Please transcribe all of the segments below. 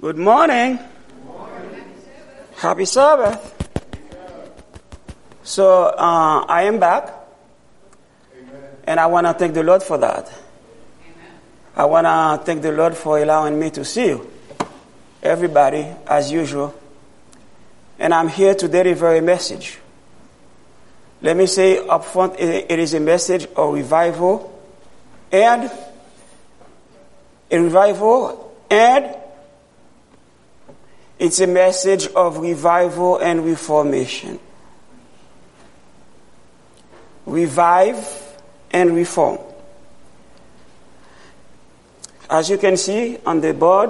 Good morning. Happy Sabbath. So I am back. And I want to thank the Lord for that. I want to thank the Lord for allowing me to see you. Everybody, as usual. And I'm here to deliver a message. Let me say up front, it is a message of revival and it's a message of revival and reformation. Revive and reform. As you can see on the board,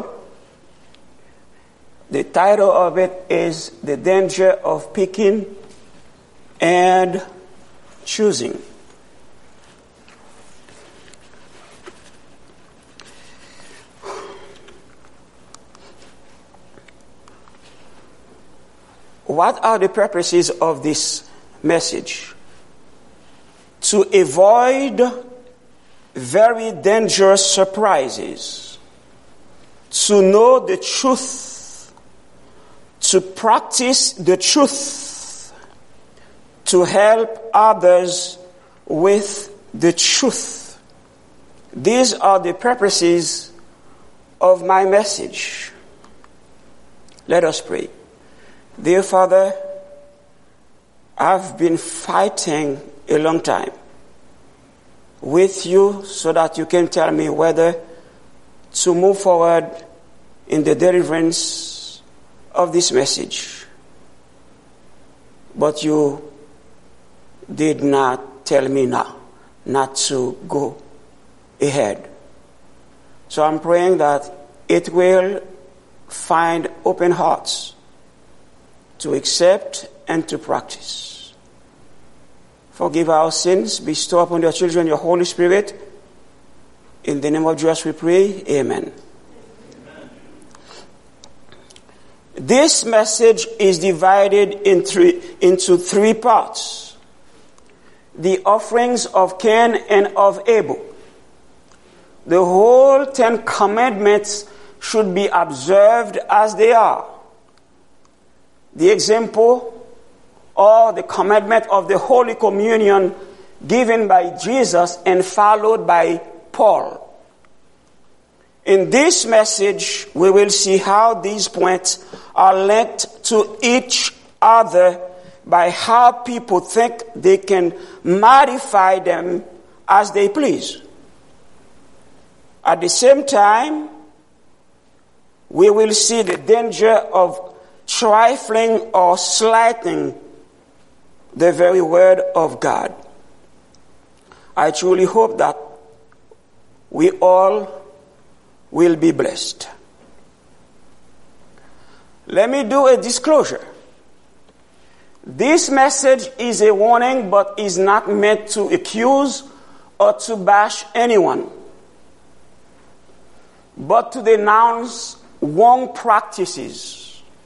the title of it is The Danger of Picking and Choosing. What are the purposes of this message? To avoid very dangerous surprises, to know the truth, to practice the truth, to help others with the truth. These are the purposes of my message. Let us pray. Dear Father, I've been fighting a long time with you so that you can tell me whether to move forward in the deliverance of this message. But you did not tell me now not to go ahead. So I'm praying that it will find open hearts to accept and to practice. Forgive our sins. Bestow upon your children your Holy Spirit. In the name of Jesus we pray. Amen. This message is divided into three parts. The offerings of Cain and of Abel. The whole 10 commandments should be observed as they are. The example or the commandment of the Holy Communion given by Jesus and followed by Paul. In this message, we will see how these points are linked to each other by how people think they can modify them as they please. At the same time, we will see the danger of trifling or slighting the very word of God. I truly hope that we all will be blessed. Let me do a disclosure. This message is a warning, but is not meant to accuse or to bash anyone, but to denounce wrong practices.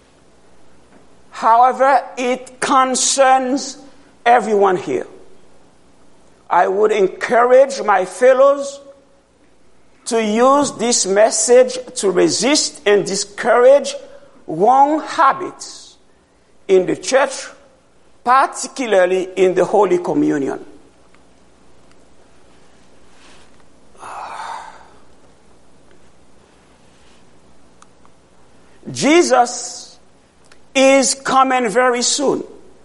However, it concerns everyone here. I would encourage my fellows to use this message to resist and discourage wrong habits in the church, particularly in the Holy Communion. Jesus is coming very soon.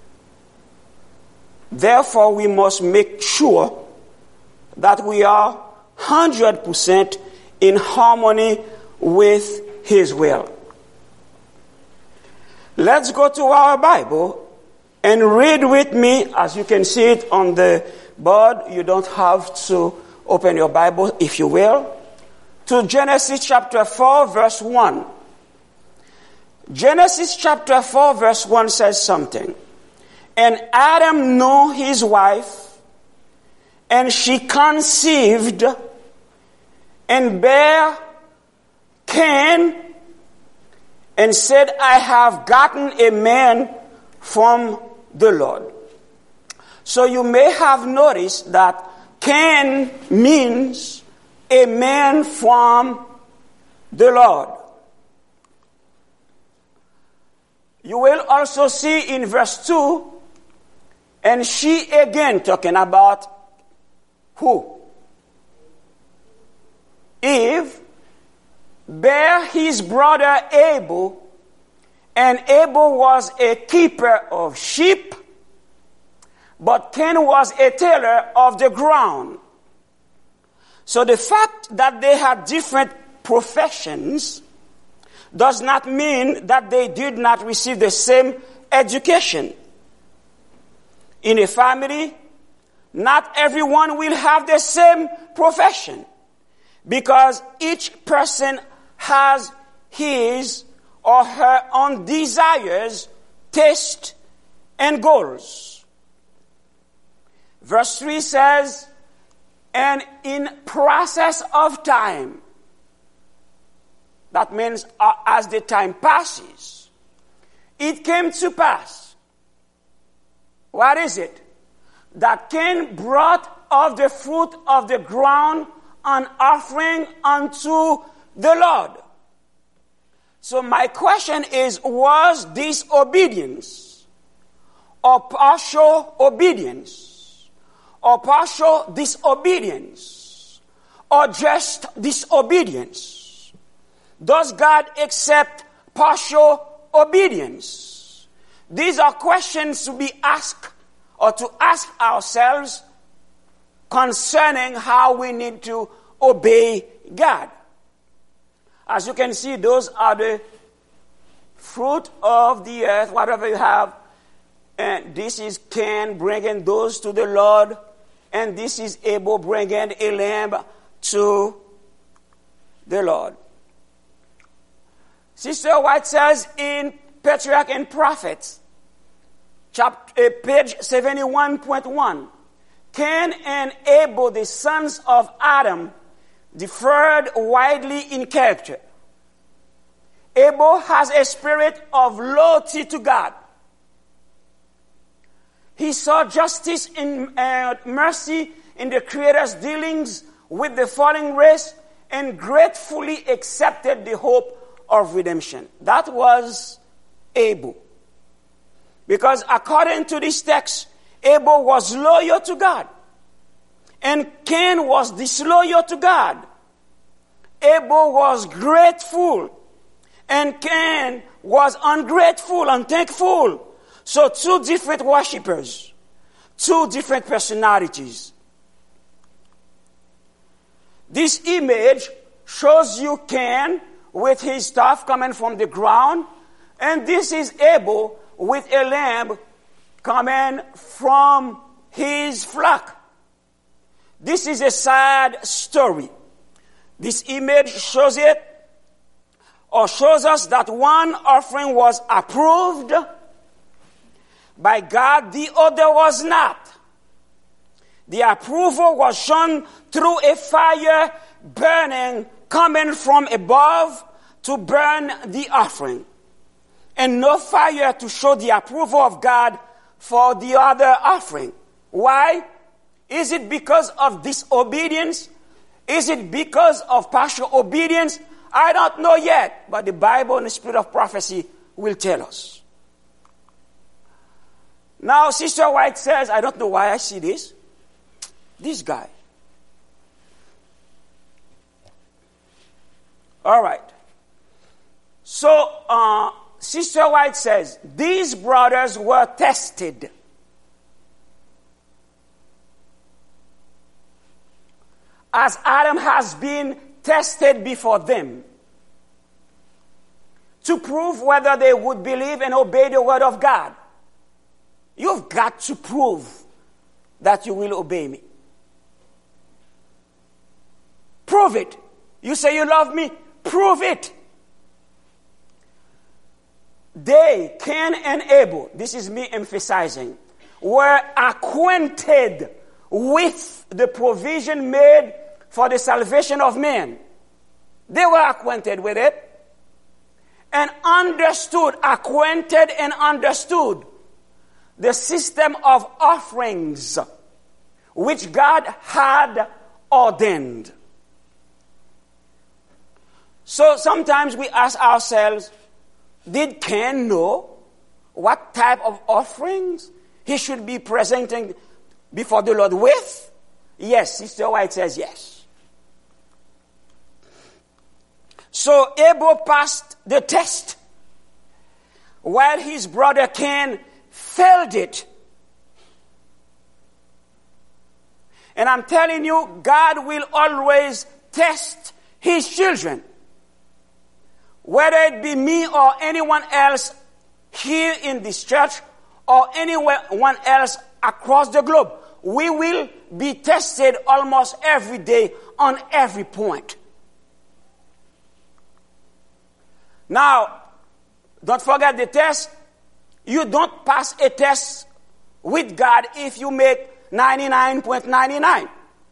Therefore, we must make sure that we are 100% in harmony with His will. Let's go to our Bible and read with me, as you can see it on the board. You don't have to open your Bible, if you will, to Genesis chapter 4, verse 1. Genesis chapter 4 verse 1 says something. And Adam knew his wife, and she conceived and bare Cain, and said, I have gotten a man from the Lord. So you may have noticed that Cain means a man from the Lord. You will also see in verse 2, and she again talking about who? Eve bare his brother Abel, and Abel was a keeper of sheep, but Cain was a tiller of the ground. So the fact that they had different professions does not mean that they did not receive the same education. In a family, not everyone will have the same profession, because each person has his or her own desires, tastes, and goals. Verse 3 says, and in process of time, that means as the time passes, it came to pass. What is it? That Cain brought of the fruit of the ground an offering unto the Lord. So my question is, was this obedience or partial obedience or partial disobedience or just disobedience? Does God accept partial obedience? These are questions to be asked or to ask ourselves concerning how we need to obey God. As you can see, those are the fruit of the earth, whatever you have. And this is Cain bringing those to the Lord. And this is Abel bringing a lamb to the Lord. Sister White says in Patriarch and Prophets, page 71.1, Cain and Abel, the sons of Adam, differed widely in character. Abel has a spirit of loyalty to God. He saw justice and mercy in the Creator's dealings with the fallen race and gratefully accepted the hope of redemption. That was Abel. Because according to this text, Abel was loyal to God. And Cain was disloyal to God. Abel was grateful. And Cain was ungrateful, unthankful. So two different worshippers. Two different personalities. This image shows you Cain with his stuff coming from the ground. And this is Abel with a lamb coming from his flock. This is a sad story. This image shows it, or shows us that one offering was approved by God, the other was not. The approval was shown through a fire burning, coming from above to burn the offering. And no fire to show the approval of God for the other offering. Why? Is it because of disobedience? Is it because of partial obedience? I don't know yet, but the Bible and the spirit of prophecy will tell us. Now, Sister White says, I don't know why I see this. This guy. All right. So, Sister White says, these brothers were tested. As Adam has been tested before them, to prove whether they would believe and obey the word of God. You've got to prove that you will obey me. Prove it. You say you love me, prove it. They, Cain and Abel, this is me emphasizing, were acquainted with the provision made for the salvation of men. They were acquainted with it and understood, acquainted and understood the system of offerings which God had ordained. So sometimes we ask ourselves, did Cain know what type of offerings he should be presenting before the Lord with? Yes, Sister White says yes. So Abel passed the test, while his brother Cain failed it. And I'm telling you, God will always test his children. Whether it be me or anyone else here in this church or anyone else across the globe, we will be tested almost every day on every point. Now, don't forget the test. You don't pass a test with God if you make 99.99.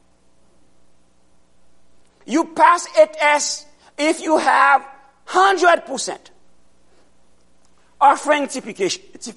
You pass a test if you have 100%. Offering typification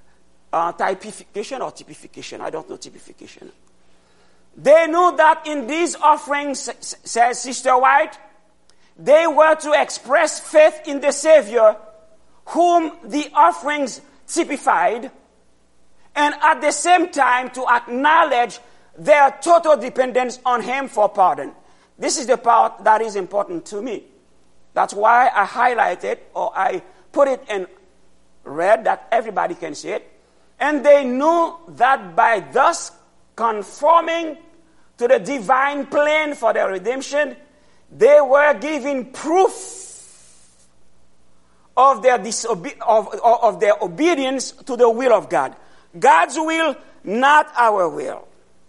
or typification. I don't know typification. They knew that in these offerings, says Sister White, they were to express faith in the Savior, whom the offerings typified, and at the same time to acknowledge their total dependence on Him for pardon. This is the part that is important to me. That's why I highlighted or I put it in red that everybody can see it. And they knew that by thus conforming to the divine plan for their redemption, they were giving proof of their obedience to the will of God. God's will, not our will.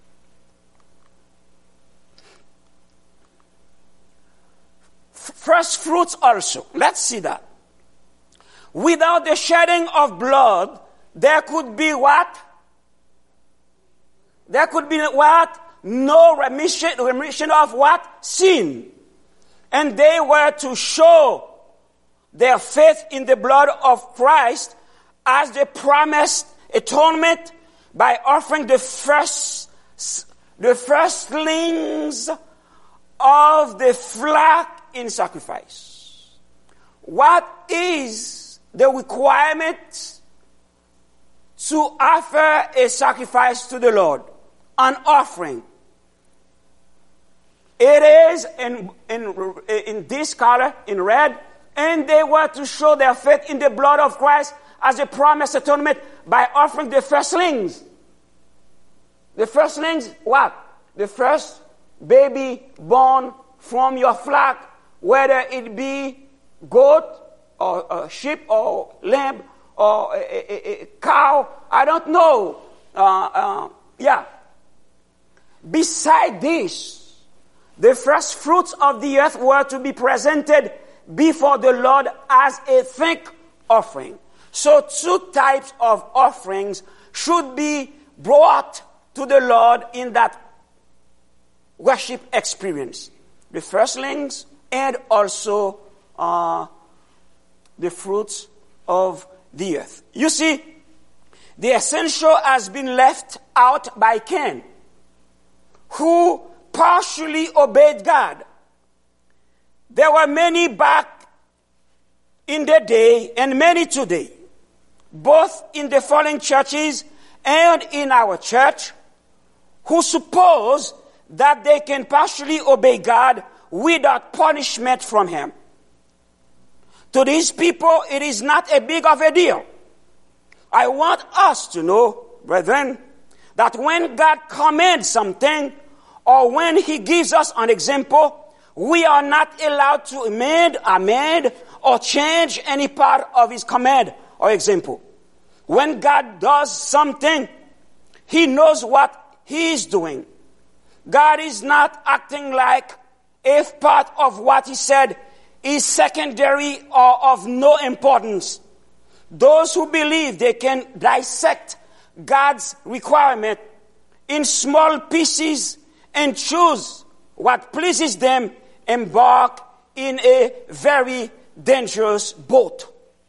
First fruits also. Let's see that. Without the shedding of blood, there could be what? There could be what? No remission of what? Sin. And they were to show their faith in the blood of Christ as the promised atonement by offering the firstlings of the flock in sacrifice. What is the requirement to offer a sacrifice to the Lord? An offering. It is in this color, in red, and they were to show their faith in the blood of Christ as a promised atonement by offering the firstlings. The firstlings, what? The first baby born from your flock, whether it be goat or sheep or lamb or a cow, I don't know. Beside this, the first fruits of the earth were to be presented before the Lord as a thank offering. So 2 types of offerings should be brought to the Lord in that worship experience. The firstlings and also the fruits of the earth. You see, the essential has been left out by Cain, who partially obeyed God. There were many back in the day and many today, both in the fallen churches and in our church, who suppose that they can partially obey God without punishment from Him. To these people, it is not a big of a deal. I want us to know, brethren, that when God commands something, or when He gives us an example, we are not allowed to amend, or change any part of His command or example. When God does something, He knows what He is doing. God is not acting like if part of what He said is secondary or of no importance. Those who believe they can dissect God's requirement in small pieces and choose what pleases them embark in a very dangerous boat.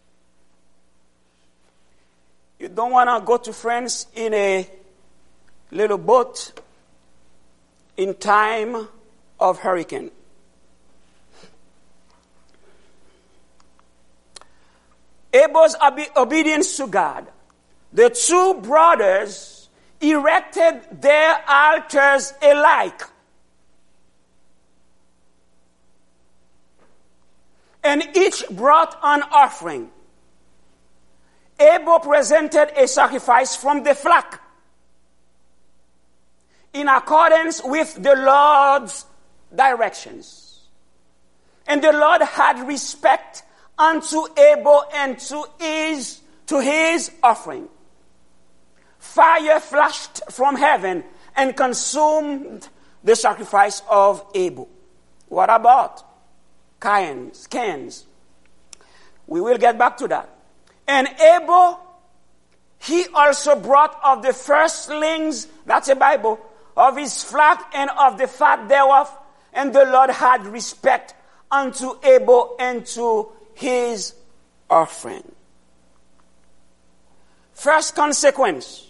You don't want to go to France in a little boat in time of hurricane. Abel's obedience to God, the two brothers erected their altars alike. And each brought an offering. Abel presented a sacrifice from the flock in accordance with the Lord's directions. And the Lord had respect unto Abel and to his offering. Fire flashed from heaven and consumed the sacrifice of Abel. What about Cain's? We will get back to that. And Abel, he also brought of the firstlings, that's a Bible, of his flock and of the fat thereof. And the Lord had respect unto Abel and to his offering. First consequence,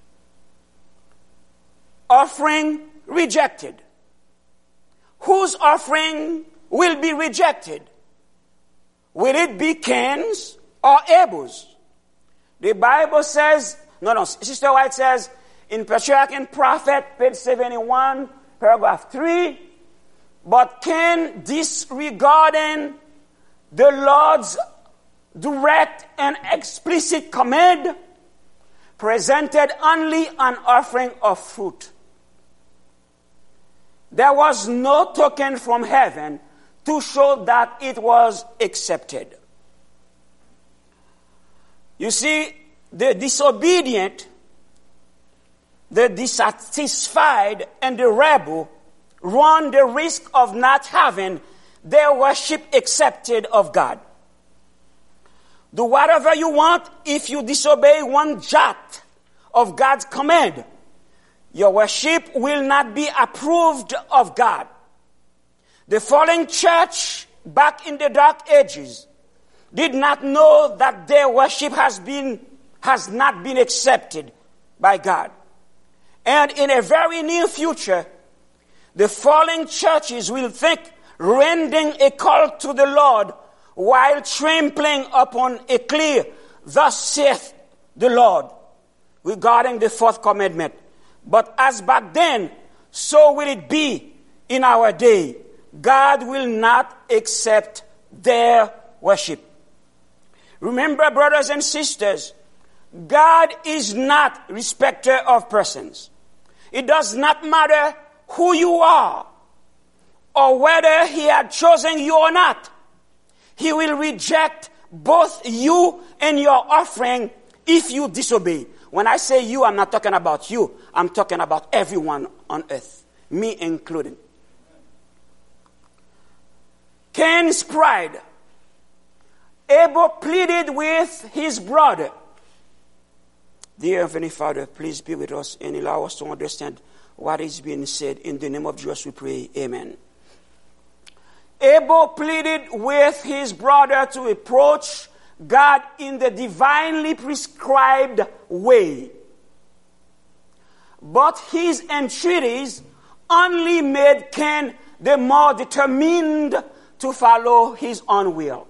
offering rejected. Whose offering will be rejected? Will it be Cain's or Abel's? The Bible says, Sister White says, in Patriarch and Prophet, page 71, paragraph 3, but Cain, disregarding the Lord's direct and explicit command, presented only an offering of fruit. There was no token from heaven to show that it was accepted. You see, the disobedient, the dissatisfied, and the rebel run the risk of not having their worship accepted of God. Do whatever you want if you disobey one jot of God's command. Your worship will not be approved of God. The fallen church back in the Dark Ages did not know that their worship has not been accepted by God. And in a very near future, the fallen churches will think rending a call to the Lord while trampling upon a clear, thus saith the Lord, regarding the fourth commandment. But as back then, so will it be in our day. God will not accept their worship. Remember, brothers and sisters, God is not respecter of persons. It does not matter who you are or whether he had chosen you or not. He will reject both you and your offering if you disobey. When I say you, I'm not talking about you. I'm talking about everyone on earth, me included. Cain's pride. Abel pleaded with his brother. Dear Heavenly Father, please be with us and allow us to understand what is being said. In the name of Jesus we pray, amen. Abel pleaded with his brother to approach God in the divinely prescribed way. But his entreaties only made Cain the more determined to follow his own will.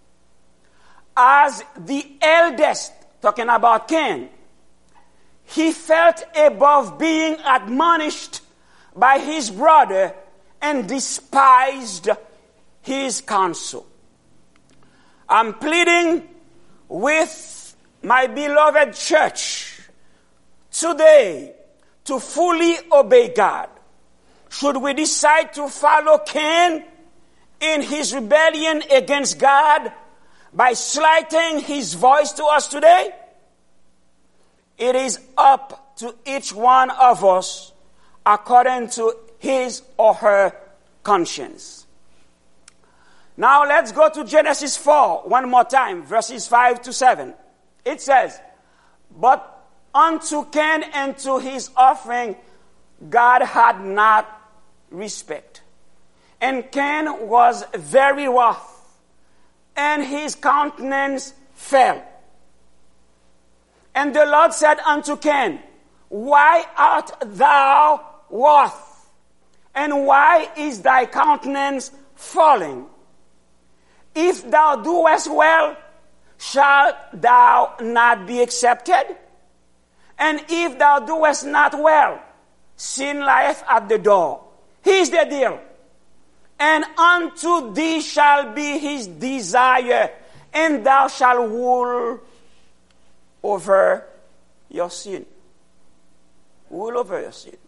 As the eldest, talking about Cain, he felt above being admonished by his brother and despised his counsel. I'm pleading with my beloved church today to fully obey God. Should we decide to follow Cain in his rebellion against God by slighting his voice to us today? It is up to each one of us according to his or her conscience. Now let's go to Genesis 4 one more time, verses 5 to 7. It says, but unto Cain and to his offering God had not respect. And Cain was very wroth, and his countenance fell. And the Lord said unto Cain, why art thou wroth? And why is thy countenance falling? If thou doest well, shalt thou not be accepted? And if thou doest not well, sin lieth at the door. Here's the deal. And unto thee shall be his desire, and thou shalt rule over your sin. Rule over your sin.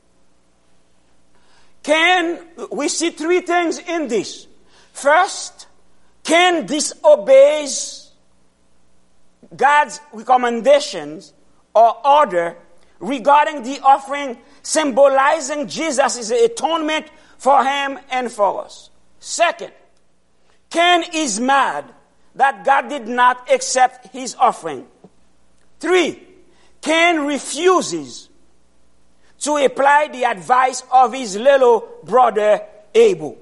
We see three things in this. First, Cain disobeys God's recommendations or order regarding the offering, symbolizing Jesus' atonement for him and for us. Second, Cain is mad that God did not accept his offering. 3, Cain refuses to apply the advice of his little brother Abel.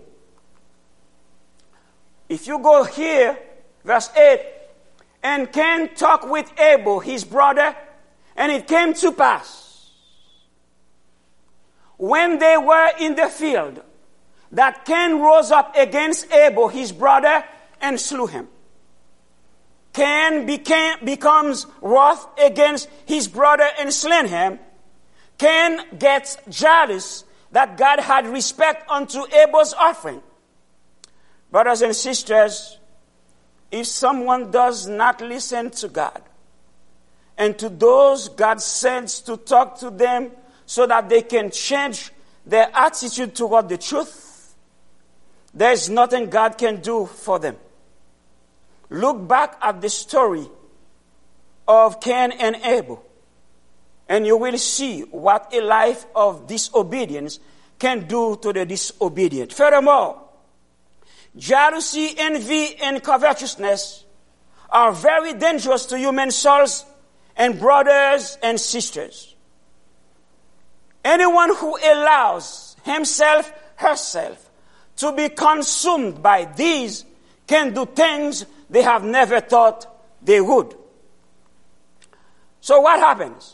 If you go here, verse 8, and Cain talked with Abel, his brother, and it came to pass, when they were in the field, that Cain rose up against Abel, his brother, and slew him. Cain becomes wroth against his brother and slain him. Cain gets jealous that God had respect unto Abel's offering. Brothers and sisters, if someone does not listen to God, and to those God sends to talk to them so that they can change their attitude toward the truth, there is nothing God can do for them. Look back at the story of Cain and Abel, and you will see what a life of disobedience can do to the disobedient. Furthermore, jealousy, envy, and covetousness are very dangerous to human souls and brothers and sisters. Anyone who allows himself, herself, to be consumed by these can do things they have never thought they would. So what happens?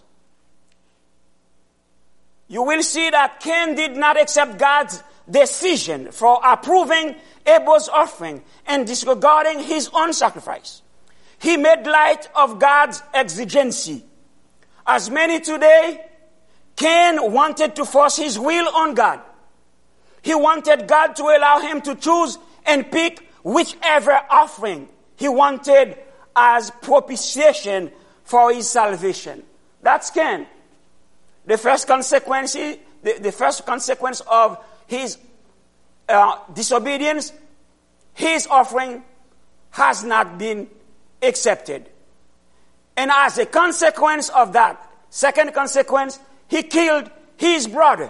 You will see that Cain did not accept God's decision for approving Abel's offering and disregarding his own sacrifice. He made light of God's exigency. As many today, Cain wanted to force his will on God. He wanted God to allow him to choose and pick whichever offering he wanted as propitiation for his salvation. That's Cain. The first consequence of his disobedience, his offering has not been accepted. And as a consequence of that, second consequence, he killed his brother.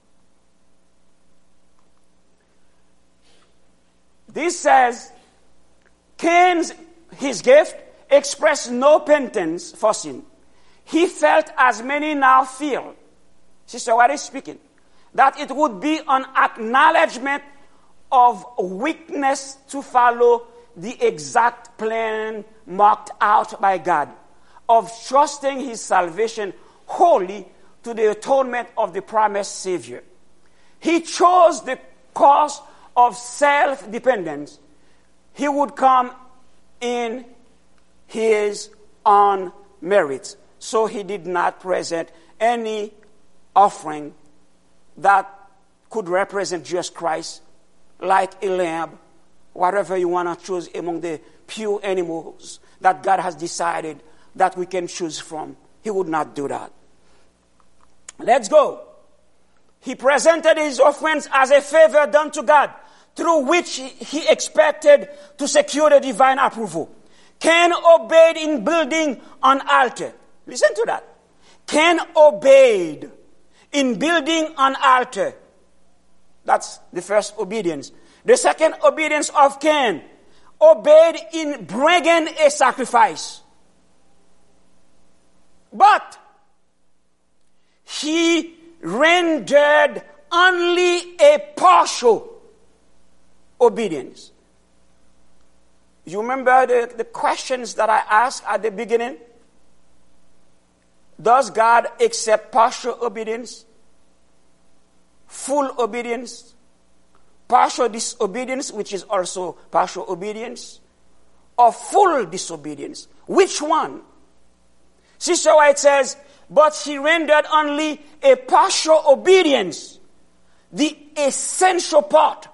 This says, Cain's, his gift, expressed no penitence for sin. He felt as many now feel. Sister White is speaking. That it would be an acknowledgement of weakness to follow the exact plan marked out by God, of trusting his salvation wholly to the atonement of the promised Savior. He chose the course of self-dependence. He would come in his own merit. So he did not present any offering that could represent Jesus Christ, like a lamb, whatever you want to choose among the pure animals that God has decided that we can choose from. He would not do that. Let's go. He presented his offerings as a favor done to God, through which he expected to secure the divine approval. Cain obeyed in building an altar. Listen to that. Cain obeyed in building an altar. That's the first obedience. The second obedience of Cain, obeyed in bringing a sacrifice. But he rendered only a partial obedience. You remember the questions that I asked at the beginning? Does God accept partial obedience? Full obedience? Partial disobedience, which is also partial obedience? or full disobedience? Which one? Sister White says, but she rendered only a partial obedience, the essential part.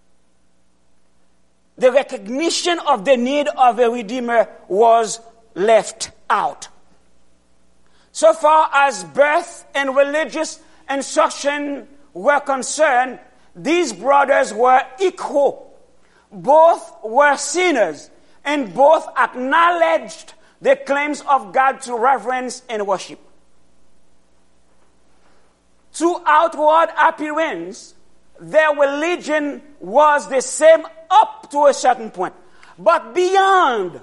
The recognition of the need of a Redeemer was left out. So far as birth and religious instruction were concerned, these brothers were equal. Both were sinners, and both acknowledged the claims of God to reverence and worship. To outward appearance, their religion was the same up to a certain point. But beyond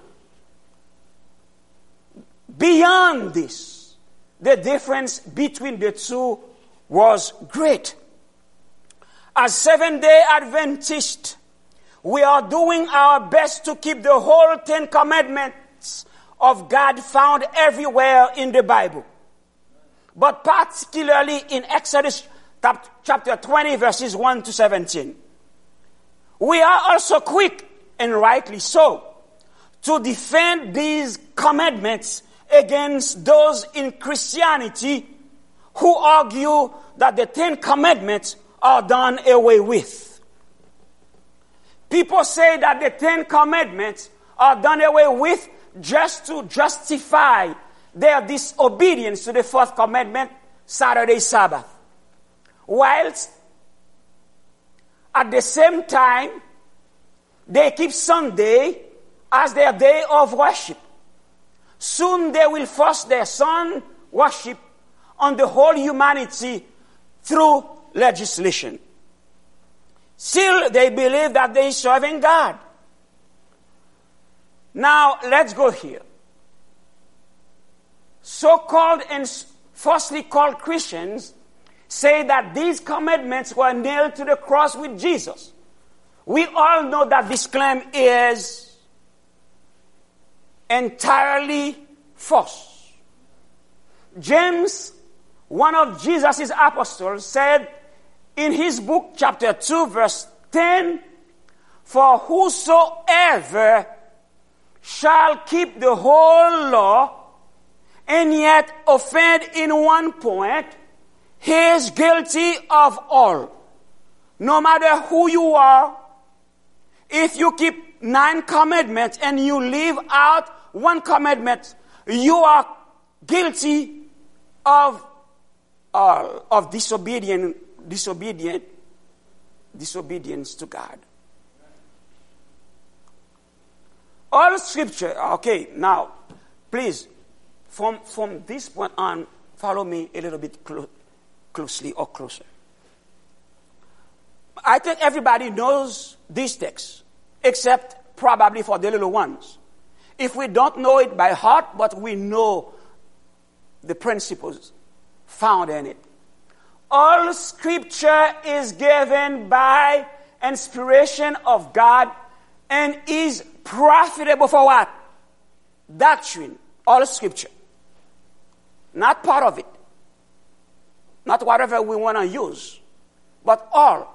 this, the difference between the two was great. As Seventh-day Adventists, we are doing our best to keep the whole 10 commandments of God found everywhere in the Bible. But particularly in Exodus chapter 20, verses 1 to 17. We are also quick, and rightly so, to defend these commandments against those in Christianity who argue that the 10 commandments are done away with. People say that the 10 commandments are done away with just to justify their disobedience to the fourth commandment, Saturday Sabbath. Whilst at the same time, they keep Sunday as their day of worship. Soon they will force their sun worship on the whole humanity through legislation. Still, they believe that they are serving God. Now, let's go here. So-called and falsely called Christians say that these commandments were nailed to the cross with Jesus. We all know that this claim is entirely false. James, one of Jesus' apostles, said in his book, chapter 2, verse 10, "For whosoever shall keep the whole law and yet offend in one point, he is guilty of all." No matter who you are, if you keep 9 commandments and you leave out one commandment, you are guilty of disobedience to God. All scripture, okay, now, please, from this point on, follow me a little bit closely or closer. I think everybody knows these texts, except probably for the little ones. If we don't know it by heart, but we know the principles found in it. All scripture is given by inspiration of God and is profitable for what? Doctrine. All scripture. Not part of it. Not whatever we want to use. But all.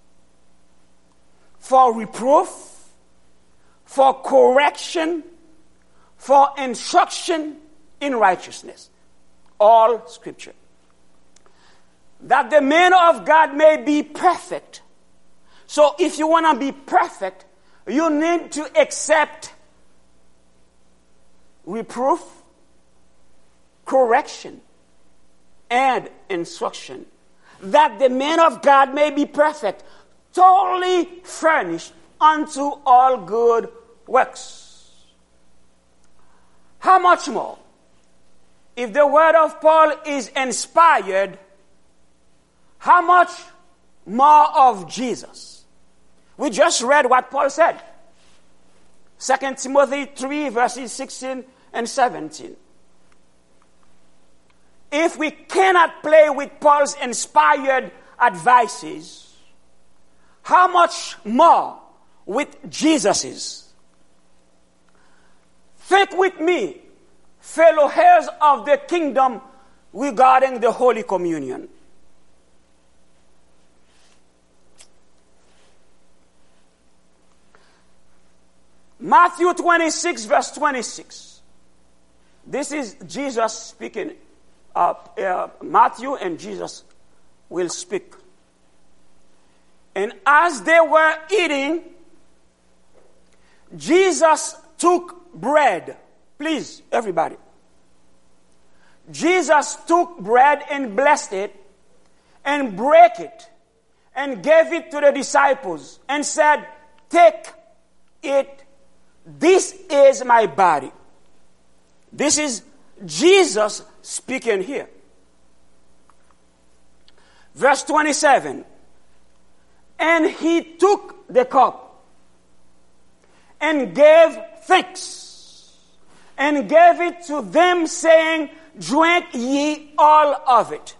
For reproof, for correction, for instruction in righteousness. All scripture. That the man of God may be perfect. So if you want to be perfect, you need to accept reproof, correction, and instruction. That the man of God may be perfect, totally furnished unto all good works. How much more? If the word of Paul is inspired, how much more of Jesus? We just read what Paul said. 2 Timothy 3, verses 16 and 17. If we cannot play with Paul's inspired advices, how much more with Jesus's? Think with me, fellow heirs of the kingdom, regarding the Holy Communion. Matthew 26, verse 26. This is Jesus speaking. Matthew and Jesus will speak. And as they were eating, Jesus took bread. Please, everybody. Jesus took bread and blessed it and broke it and gave it to the disciples and said, "Take it. This is my body." This is Jesus speaking here. Verse 27. And he took the cup and gave thanks and gave it to them, saying, "Drink ye all of it."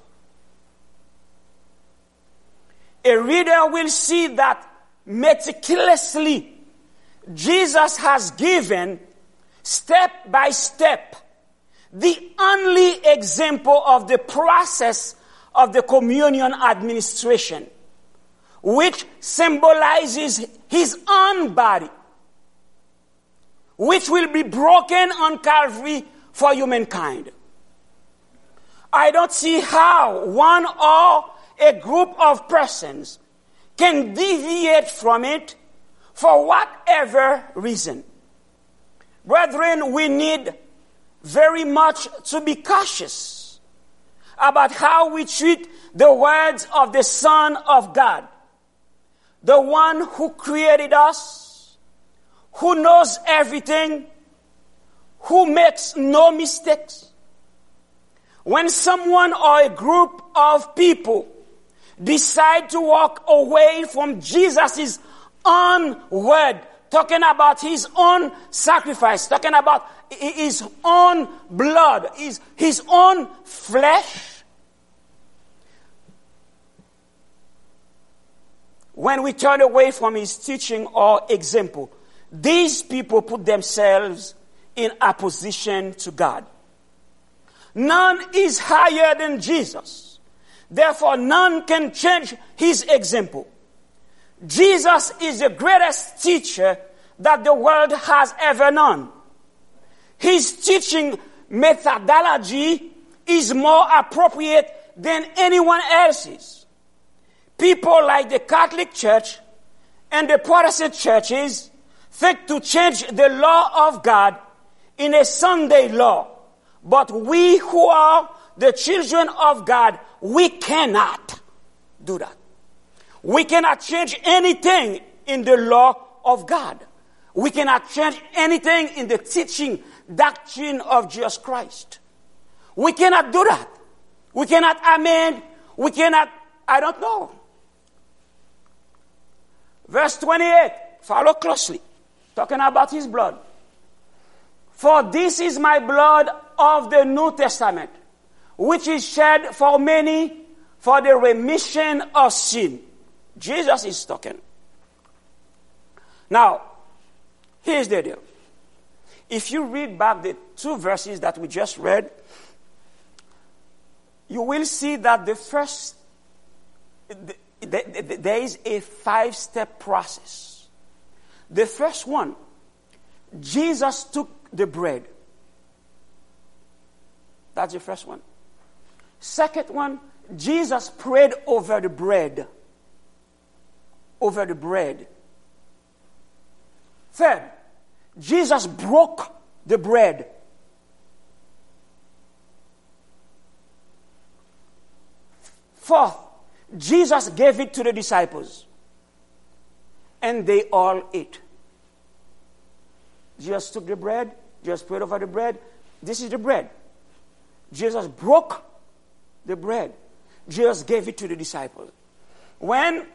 A reader will see that meticulously Jesus has given, step by step, the only example of the process of the communion administration, which symbolizes his own body, which will be broken on Calvary for humankind. I don't see how one or a group of persons can deviate from it for whatever reason. Brethren, we need very much to be cautious about how we treat the words of the Son of God, the one who created us, who knows everything, who makes no mistakes. When someone or a group of people decide to walk away from Jesus' own word, talking about his own sacrifice, talking about his own blood, his own flesh, when we turn away from his teaching or example, these people put themselves in opposition to God. None is higher than Jesus. Therefore, none can change his example. Jesus is the greatest teacher that the world has ever known. His teaching methodology is more appropriate than anyone else's. People like the Catholic Church and the Protestant churches think to change the law of God in a Sunday law. But we who are the children of God, we cannot do that. We cannot change anything in the law of God. We cannot change anything in the teaching, doctrine of Jesus Christ. We cannot do that. We cannot amend. We cannot, I don't know. Verse 28, follow closely, talking about his blood. For this is my blood of the New Testament, which is shed for many for the remission of sin. Jesus is talking. Now, here's the deal. If you read back the two verses that we just read, you will see that the first, there is a 5-step process. The first one, Jesus took the bread. That's the first one. Second one, Jesus prayed over the bread. Over the bread. Third, Jesus broke the bread. Fourth, Jesus gave it to the disciples. And they all ate. Jesus took the bread. Jesus prayed over the bread. This is the bread. Jesus broke the bread. Jesus gave it to the disciples. When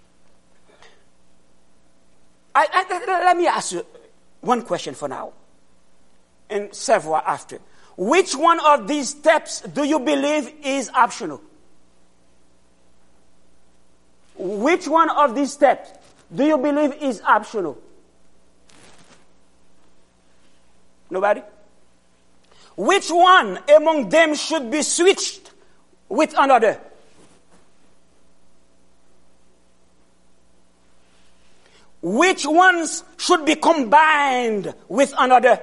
let me ask you one question for now, and several after. Which one of these steps do you believe is optional? Which one of these steps do you believe is optional? Nobody? Which one among them should be switched with another? which ones should be combined with another?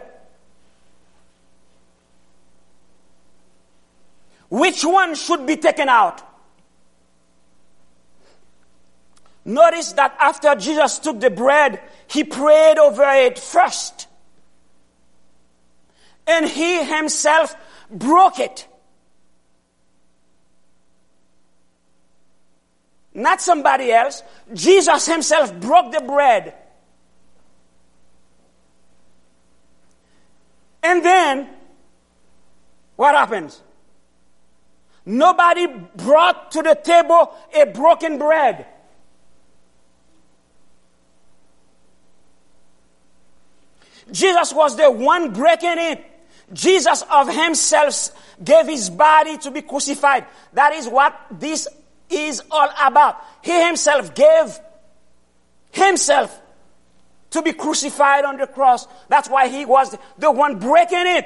Which one should be taken out? Notice that after Jesus took the bread, he prayed over it first. And he himself broke it. Not somebody else. Jesus himself broke the bread. And then, what happens? Nobody brought to the table a broken bread. Jesus was the one breaking it. Jesus of himself gave his body to be crucified. That is what this is all about. He himself gave himself to be crucified on the cross. That's why he was the one breaking it.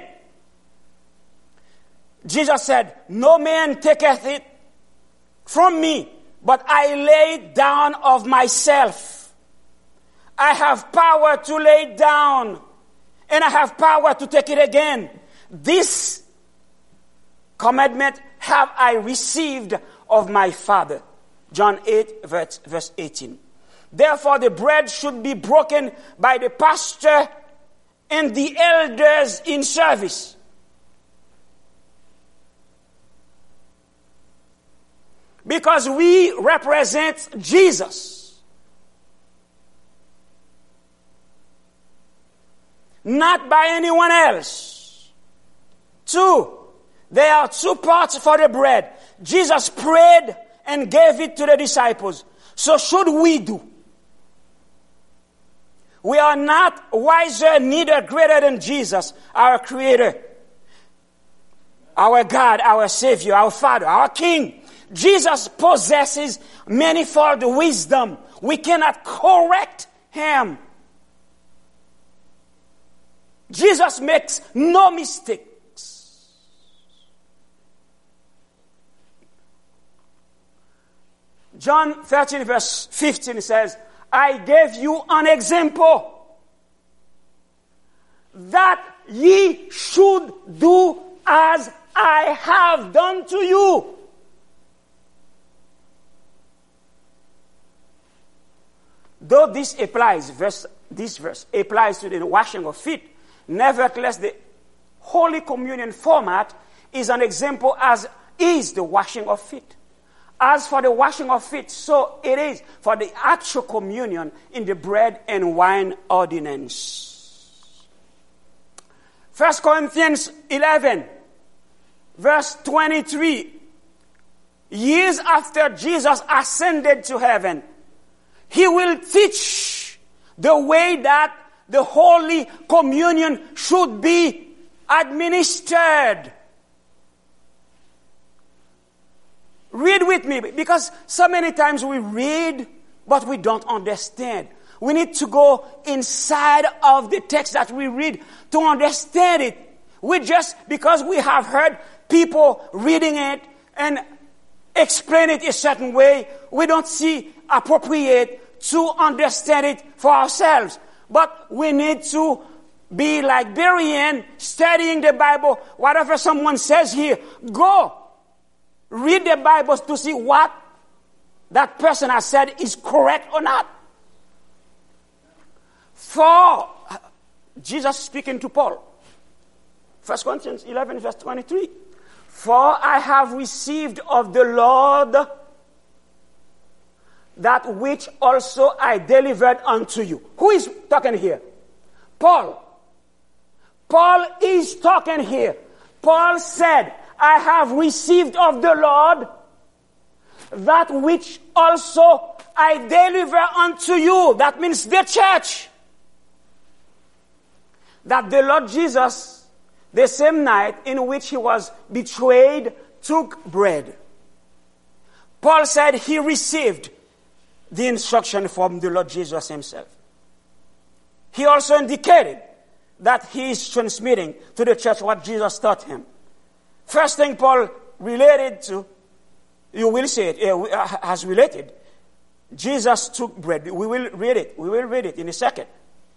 Jesus said, "No man taketh it from me, but I lay it down of myself. I have power to lay it down, and I have power to take it again. This commandment have I received of my Father." John 8, verse 18. Therefore, the bread should be broken by the pastor and the elders in service. Because we represent Jesus. Not by anyone else. There are two parts for the bread. Jesus prayed and gave it to the disciples. So should we do. We are not wiser, neither greater than Jesus, our Creator, our God, our Savior, our Father, our King. Jesus possesses manifold wisdom. We cannot correct him. Jesus makes no mistakes. John 13 verse 15 says, "I gave you an example that ye should do as I have done to you." Though this verse applies to the washing of feet, nevertheless the Holy Communion format is an example, as is the washing of feet. As for the washing of feet, so it is for the actual communion in the bread and wine ordinance. 1 Corinthians 11, verse 23. Years after Jesus ascended to heaven, he will teach the way that the Holy Communion should be administered. Read with me, because so many times we read, but we don't understand. We need to go inside of the text that we read to understand it. Because we have heard people reading it and explain it a certain way, we don't see appropriate to understand it for ourselves. But we need to be like Berean, studying the Bible. Whatever someone says here, go read the Bible to see what that person has said is correct or not. For Jesus speaking to Paul, 1 Corinthians 11 verse 23. "For I have received of the Lord that which also I delivered unto you." Who is talking here? Paul. Paul is talking here. Paul said, "I have received of the Lord that which also I deliver unto you." That means the church. That the Lord Jesus, the same night in which he was betrayed, took bread. Paul said he received the instruction from the Lord Jesus himself. He also indicated that he is transmitting to the church what Jesus taught him. First thing Paul related to, you will say it, has related, Jesus took bread. We will read it. We will read it in a second.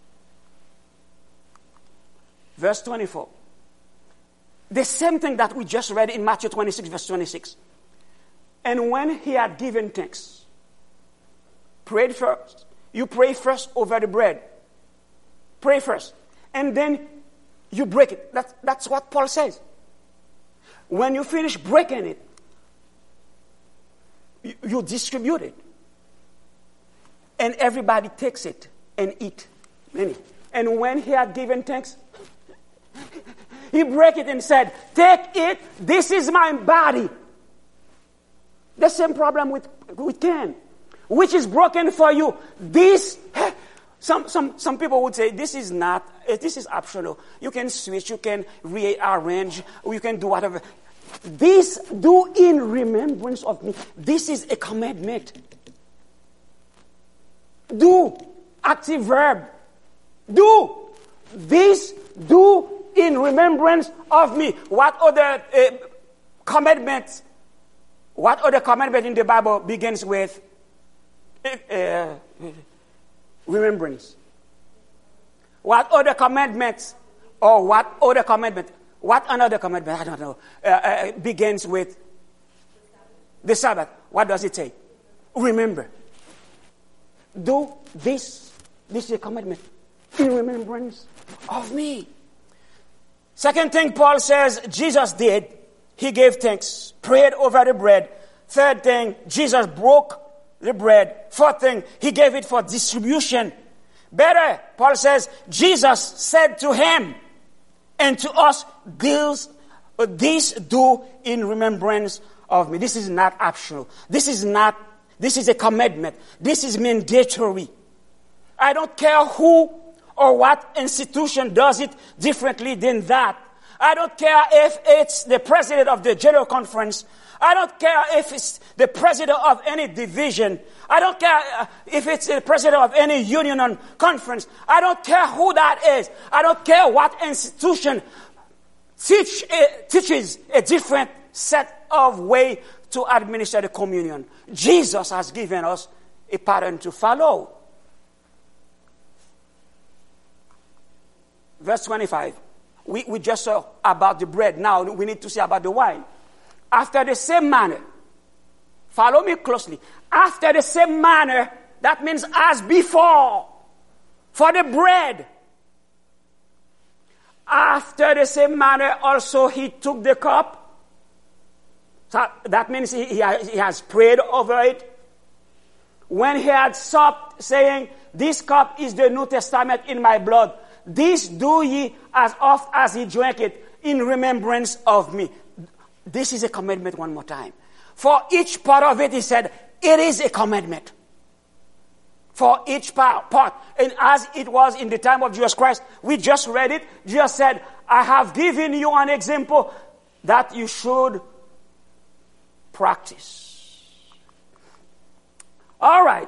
Verse 24. The same thing that we just read in Matthew 26, verse 26. And when he had given thanks, prayed first. You pray first over the bread. Pray first. And then you break it. That's what Paul says. When you finish breaking it, you distribute it. And everybody takes it and eat. And when he had given thanks, he broke it and said, take it, this is my body. The same problem with Cain, which is broken for you. This, some people would say, this is optional. You can switch, you can rearrange, or you can do whatever. This do in remembrance of me. This is a commandment. Do, active verb. Do. This do in remembrance of me. What other commandments? What other commandment in the Bible begins with remembrance? What other commandments? Or what other commandment? What another commandment? I don't know. Begins with the Sabbath. What does it say? Remember. Do this. This is a commandment. In remembrance of me. Second thing Paul says Jesus did, he gave thanks, prayed over the bread. Third thing, Jesus broke the bread. Fourth thing, he gave it for distribution. Better, Paul says, Jesus said to him and to us, this do in remembrance of me. This is not optional. This is a commandment. This is mandatory. I don't care who or what institution does it differently than that. I don't care if it's the president of the General Conference. I don't care if it's the president of any division. I don't care if it's the president of any union or conference. I don't care who that is. I don't care what institution teaches a different set of way to administer the communion. Jesus has given us a pattern to follow. Verse 25. We just saw about the bread. Now we need to see about the wine. After the same manner, follow me closely. After the same manner, that means as before, for the bread. After the same manner, also he took the cup. So that means he has prayed over it. When he had supped, saying, this cup is the New Testament in my blood. This do ye as oft as ye drink it in remembrance of me. This is a commandment one more time. For each part of it, he said, it is a commandment. For each part. And as it was in the time of Jesus Christ, we just read it. Jesus said, I have given you an example that you should practice. All right.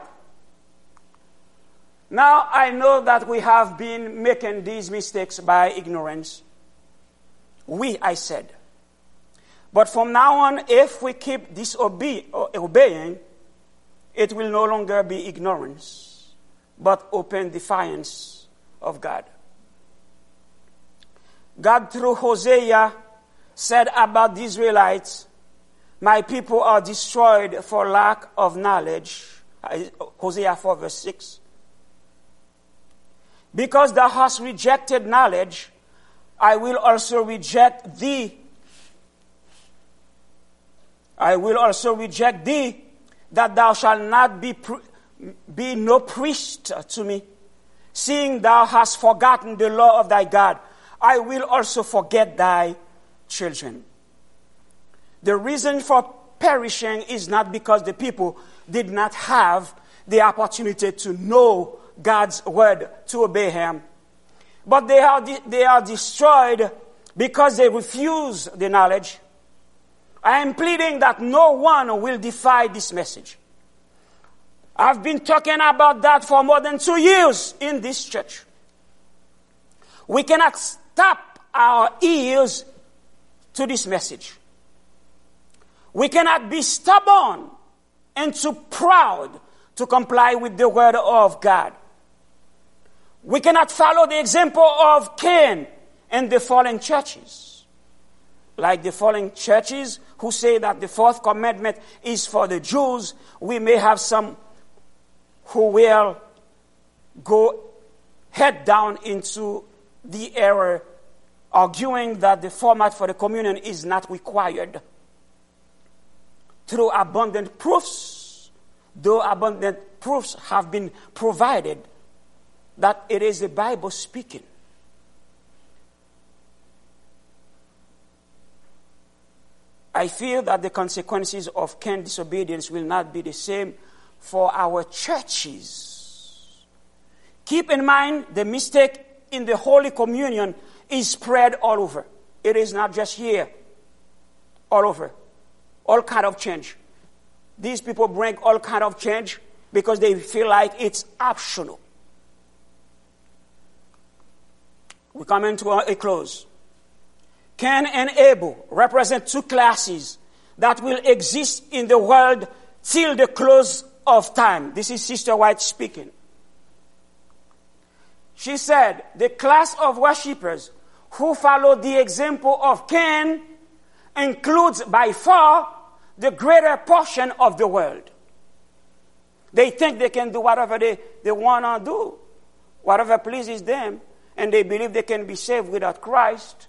Now, I know that we have been making these mistakes by ignorance. I said. But from now on, if we keep obeying, it will no longer be ignorance, but open defiance of God. God, through Hosea, said about the Israelites, my people are destroyed for lack of knowledge. Hosea 4 verse 6. Because thou hast rejected knowledge, I will also reject thee. I will also reject thee, that thou shalt not be no priest to me. Seeing thou hast forgotten the law of thy God, I will also forget thy children. The reason for perishing is not because the people did not have the opportunity to know God's word, to obey him. But they are destroyed because they refuse the knowledge. I am pleading that no one will defy this message. I've been talking about that for more than 2 years in this church. We cannot stop our ears to this message. We cannot be stubborn and too proud to comply with the word of God. We cannot follow the example of Cain and the fallen churches. Like the fallen churches who say that the fourth commandment is for the Jews, we may have some who will go head down into the error, arguing that the format for the communion is not required. Through abundant proofs, though abundant proofs have been provided that it is the Bible speaking. I feel that the consequences of Cain's disobedience will not be the same for our churches. Keep in mind the mistake in the Holy Communion is spread all over. It is not just here. All over. All kind of change. These people bring all kind of change because they feel like it's optional. We come into a close. Cain and Abel represent two classes that will exist in the world till the close of time. This is Sister White speaking. She said, the class of worshippers who follow the example of Cain includes by far the greater portion of the world. They think they can do whatever they want to do, whatever pleases them, and they believe they can be saved without Christ.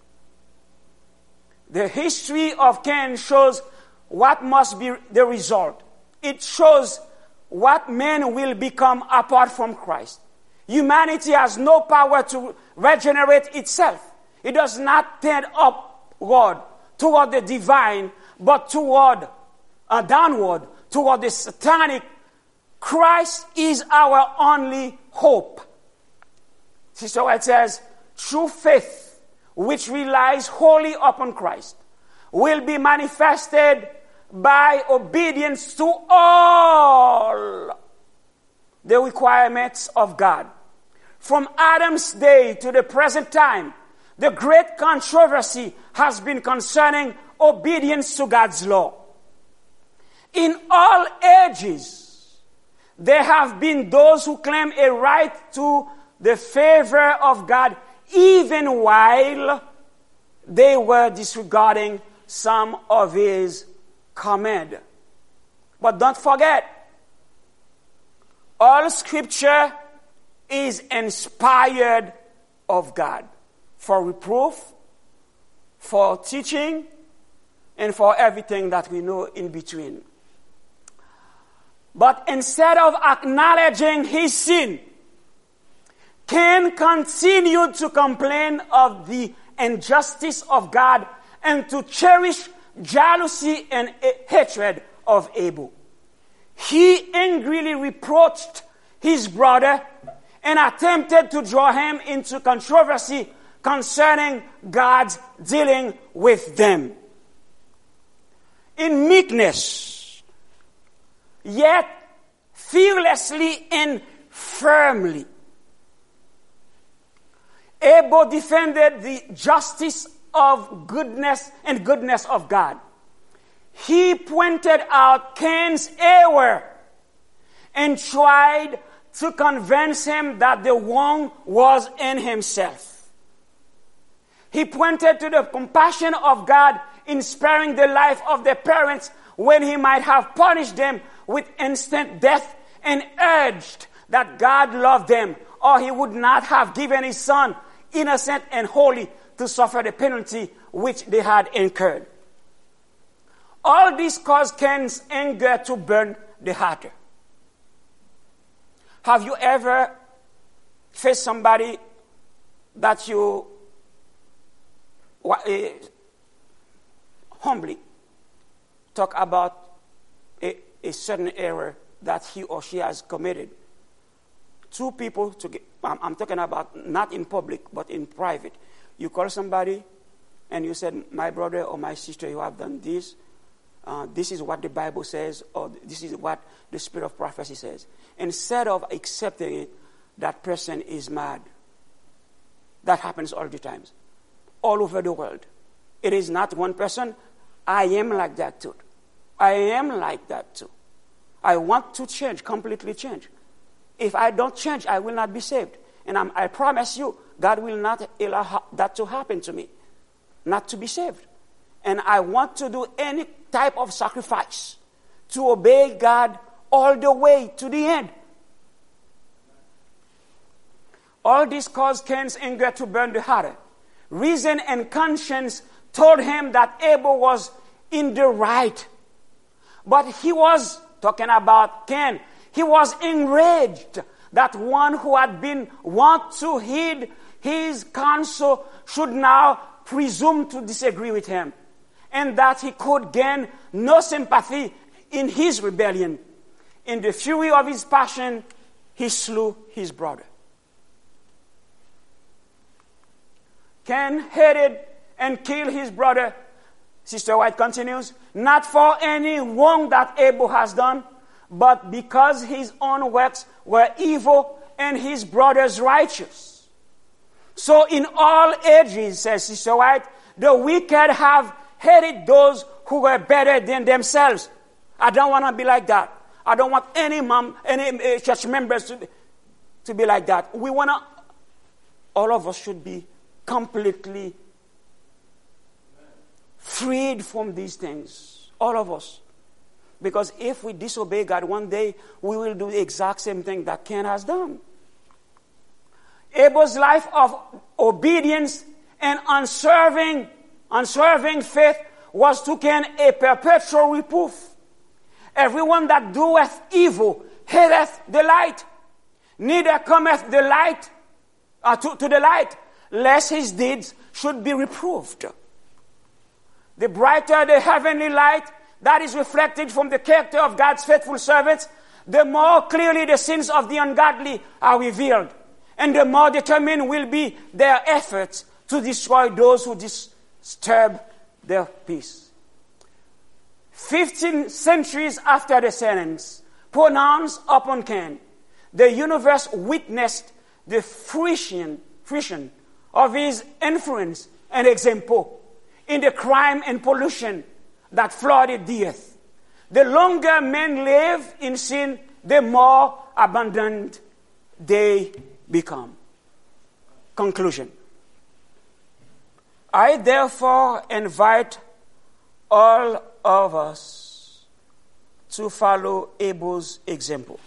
The history of Cain shows what must be the result. It shows what man will become apart from Christ. Humanity has no power to regenerate itself. It does not tend upward toward the divine, but downward toward the satanic. Christ is our only hope. Sister White says, true faith, which relies wholly upon Christ, will be manifested by obedience to all the requirements of God. From Adam's day to the present time, the great controversy has been concerning obedience to God's law. In all ages, there have been those who claim a right to the favor of God, even while they were disregarding some of his command. But don't forget, all scripture is inspired of God for reproof, for teaching, and for everything that we know in between. But instead of acknowledging his sin, Cain continued to complain of the injustice of God and to cherish jealousy and hatred of Abel. He angrily reproached his brother and attempted to draw him into controversy concerning God's dealing with them. In meekness, yet fearlessly and firmly, Abel defended the justice of goodness of God. He pointed out Cain's error and tried to convince him that the wrong was in himself. He pointed to the compassion of God in sparing the life of their parents when he might have punished them with instant death, and urged that God loved them, or he would not have given his son, innocent and holy, to suffer the penalty which they had incurred. All this caused Cain's anger to burn the hotter. Have you ever faced somebody that you humbly talk about a certain error that he or she has committed? Two people, I'm talking about not in public, but in private. You call somebody and you said, my brother or my sister, you have done this. This is what the Bible says, or this is what the spirit of prophecy says. Instead of accepting it, that person is mad. That happens all the time, all over the world. It is not one person. I am like that too. I am like that too. I want to change, completely change. If I don't change, I will not be saved. And I promise you, God will not allow that to happen to me, not to be saved. And I want to do any type of sacrifice to obey God all the way to the end. All this caused Cain's anger to burn the hotter. Reason and conscience told him that Abel was in the right. But he was, talking about Cain, he was enraged that one who had been wont to heed his counsel should now presume to disagree with him, and that he could gain no sympathy in his rebellion. In the fury of his passion, he slew his brother. Cain hated and killed his brother, Sister White continues, not for any wrong that Abel has done, but because his own works were evil and his brother's righteous. So in all ages, says Sister White, the wicked have hated those who were better than themselves. I don't want to be like that. I don't want any church members to be like that. All of us should be completely freed from these things. All of us. Because if we disobey God one day, we will do the exact same thing that Cain has done. Abel's life of obedience and unswerving faith was to Cain a perpetual reproof. Everyone that doeth evil hateth the light, neither cometh the light to the light, lest his deeds should be reproved. The brighter the heavenly light that is reflected from the character of God's faithful servants, the more clearly the sins of the ungodly are revealed, and the more determined will be their efforts to destroy those who disturb their peace. 15 centuries after the sentence pronounced upon Cain, the universe witnessed the fruition of his influence and example in the crime and pollution that flooded the earth. The longer men live in sin, the more abundant they become. Conclusion. I therefore invite all of us to follow Abel's example.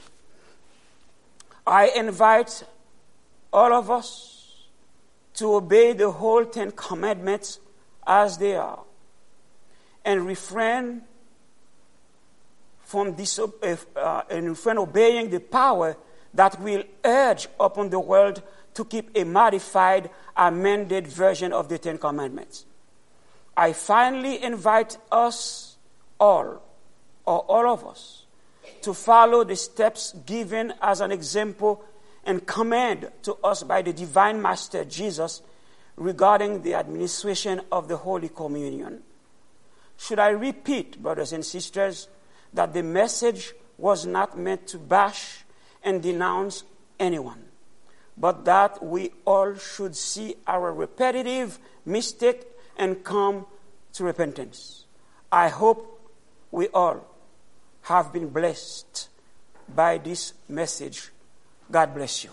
I invite all of us to obey the whole 10 commandments as they are, and refrain from obeying the power that will urge upon the world to keep a modified, amended version of the 10 Commandments. I finally invite us all, or all of us, to follow the steps given as an example and command to us by the Divine Master Jesus regarding the administration of the Holy Communion. Should I repeat, brothers and sisters, that the message was not meant to bash and denounce anyone, but that we all should see our repetitive mistake and come to repentance. I hope we all have been blessed by this message. God bless you.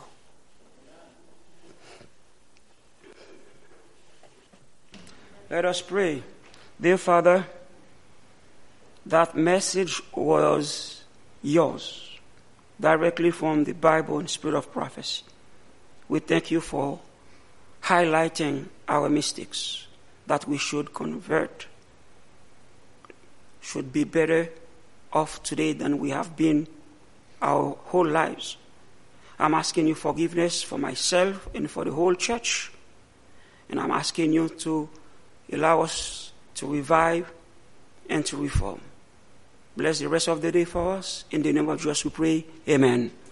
Let us pray. Dear Father, that message was yours, directly from the Bible and Spirit of Prophecy. We thank you for highlighting our mistakes, that we should convert, should be better off today than we have been our whole lives. I'm asking you forgiveness for myself and for the whole church, and I'm asking you to allow us to revive and to reform. Bless the rest of the day for us. In the name of Jesus we pray. Amen.